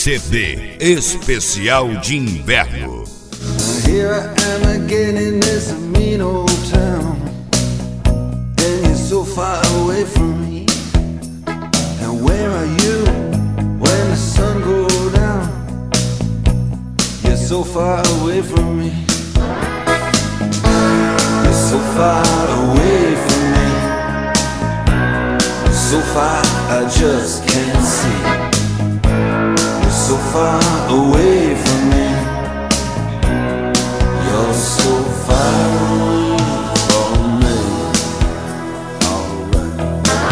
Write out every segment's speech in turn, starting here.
CD especial de inverno. Here I am again in this mean old town, and you're so far away from me. And where are you when the sun goes down? You're so far away from me. You're so far away from me. So far I just can't see. You're so far away from me. You're so far away from me. Alright.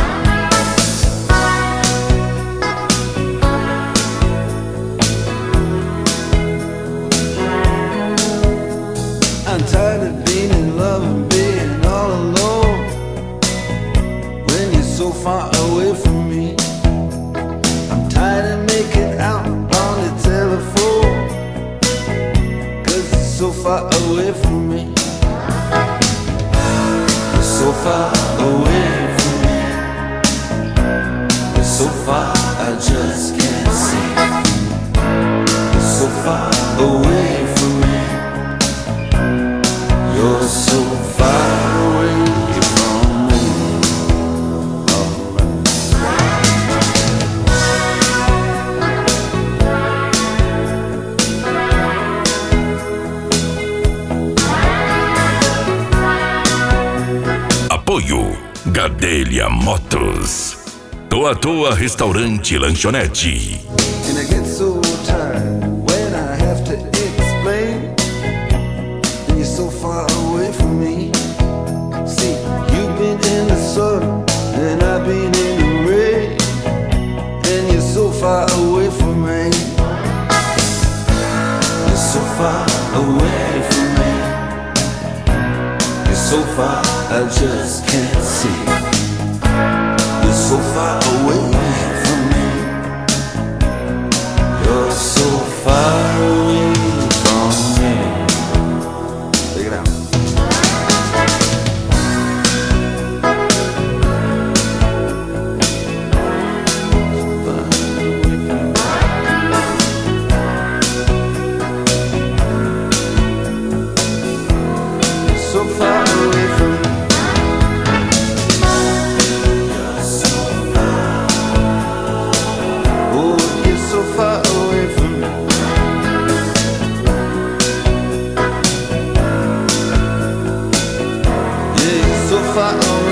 I'm tired of being in love and being all alone when you're so far away from me. I'm tired of making out on the telephone, 'cause it's so far away from me. You're so far away from me. You're so far I just can't see. You're so far away from me. You're so far away from me. Apoio Gadelha Motos, Toa Toa Restaurante e Lanchonete. And I get so tired when I have to explain, and you're so far away from me. See, you've been in the sun and I've been in the rain, and you're so far away from me. You're so far away from me. You're so far I just can't see. You're so far away from me. You're so far away from me. Take it out. So far away from me. You're so far. Oh, you're so far away from me. Yeah, you're so far away.